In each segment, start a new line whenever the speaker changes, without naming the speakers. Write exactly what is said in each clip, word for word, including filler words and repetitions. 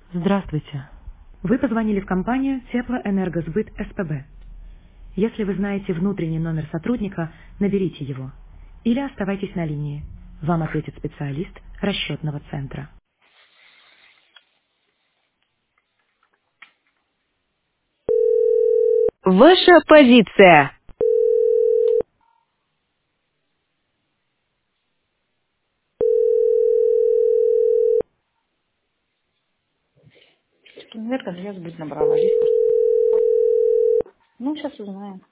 Здравствуйте. Вы позвонили в компанию Теплоэнергосбыт СПБ. Если вы знаете внутренний номер сотрудника, наберите его. Или оставайтесь на линии. Вам ответит специалист расчетного центра. Ваша позиция.
Энерго я сбыть набрала. Здесь просто. Ну, сейчас узнаем.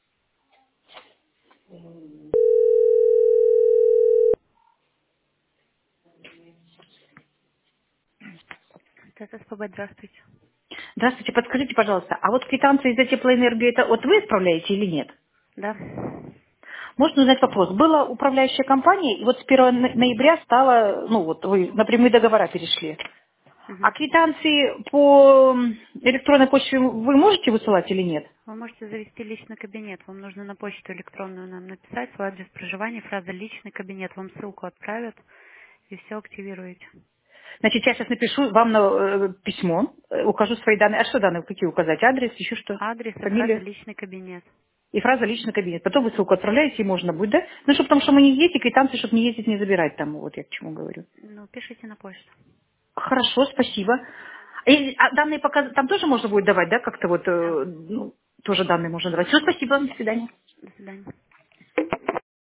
Это СПБ, здравствуйте.
Здравствуйте, подскажите, пожалуйста, а вот квитанции за теплоэнергию, это вот вы отправляете или нет?
Да.
Можно узнать вопрос. Была управляющая компания, и вот с первого но- ноября стало, ну вот вы на прямые договора перешли. А
Мгм.
квитанции по электронной почте вы можете высылать или нет?
Вы можете завести личный кабинет. Вам нужно на почту электронную нам написать свой адрес проживания, фраза «личный кабинет». Вам ссылку отправят и все активируете.
Значит, я сейчас напишу вам на э, письмо, э, укажу свои данные. А что данные, какие указать? Адрес, еще что?
Адрес и фраза
Фамилия?
«личный кабинет».
И фраза «личный кабинет». Потом вы ссылку отправляете, и можно будет, да? Ну, чтобы, потому что мы не ездим, квитанции, чтобы не ездить, не забирать там, вот я к чему говорю.
Ну, пишите на почту.
Хорошо, спасибо. И, а данные пока там тоже можно будет давать, да, как-то вот,
Да.
э, ну, тоже данные можно давать. Все, спасибо, до свидания.
До свидания.